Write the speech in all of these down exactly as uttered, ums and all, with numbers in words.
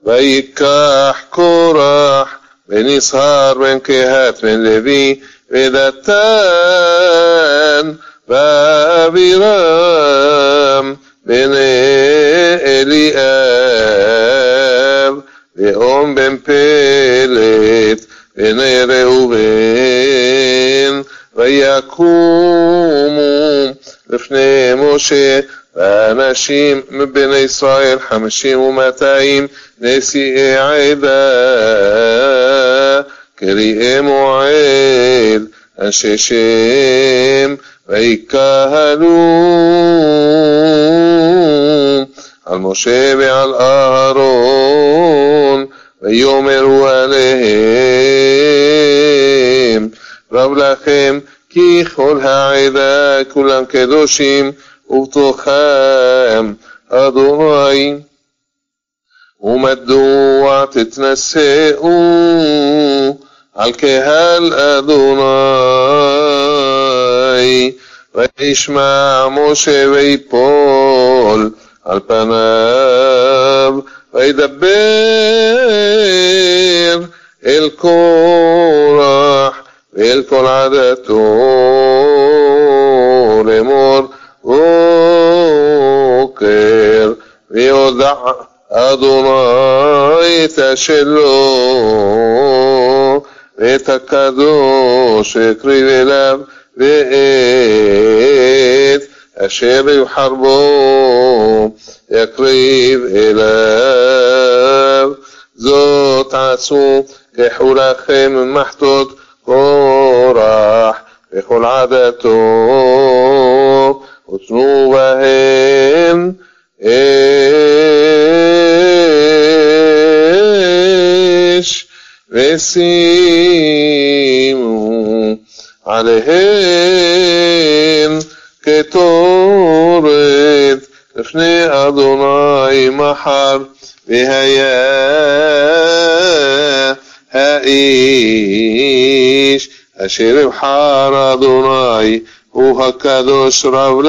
ויקח קורח בן יששכר בן קהת בן לוי ודתן ואבירם בן אליאב ואום בן פלט בן ראובן ויקומו לפני משה ואנשים מבני ישראל חמישים ומאתיים נשיאי עדה קריאי מועל אנשי שם ויקהלו על משה ועל אהרון ויאמרו עליהם רב לכם כי כל העדה כולם קדושים ובתוכם אדוני ומדוע תתנשאו על קהל אדוני וישמע משה ויפול על פניו וידבר אל קורח ואל כל עדתו לאמור בוקר ויודע אדוני את השלו ואת הקדוש הקריב אליו ואת אשר יבחר בו יקריב אליו זאת עשו קחו לכם מחתות קורח וכל עדתו ותנו בהם אש ושימו עליהם כתורת לפני אדוני מחר והיה האיש אשר יבחר אדוני הוא הקדוש רב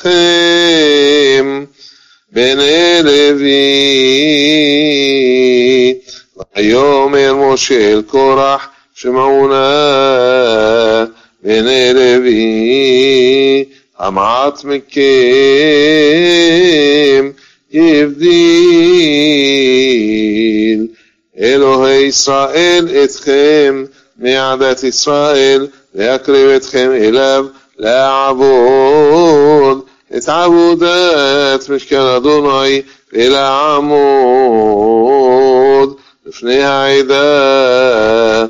לכם בני לוי ויאמר משה אל קורח שמעו נא בני לוי המעט מכם יבדיל אלוהי ישראל אתכם מעדת ישראל להקריב אתכם אליו לעבוד את עבודת משכן אדוני ולעמוד לפני העדה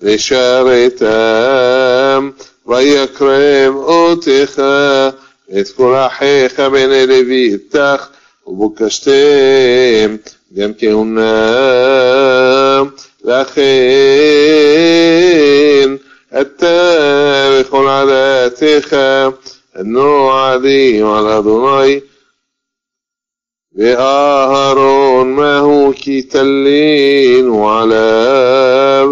לשרתם ויקרב אותך את כל אחיך בני לוי איתך ובקשתם גם כהונה לכן אתה וכל עדתך הנועדים על אדוני ואהרון מהו כי תלינו עליו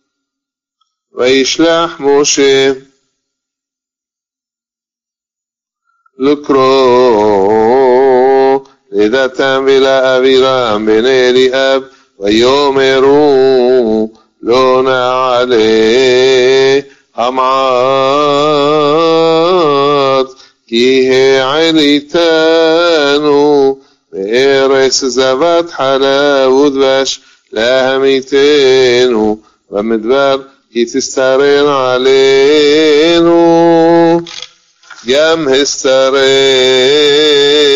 וישלח משה לקרוא לדתם ולאבירם בני אליאב ויאמרו לא נעלה המעט כי העליתנו בארץ זבת חלב ודבש להמיתנו במדבר כי תסתרן עלינו גם הסתרן